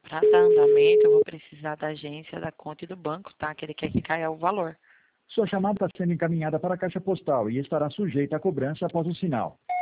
Para dar andamento, eu vou precisar da agência, da conta e do banco, tá? Que ele quer que caia o valor. Sua chamada está sendo encaminhada para a caixa postal e estará sujeita à cobrança após o sinal.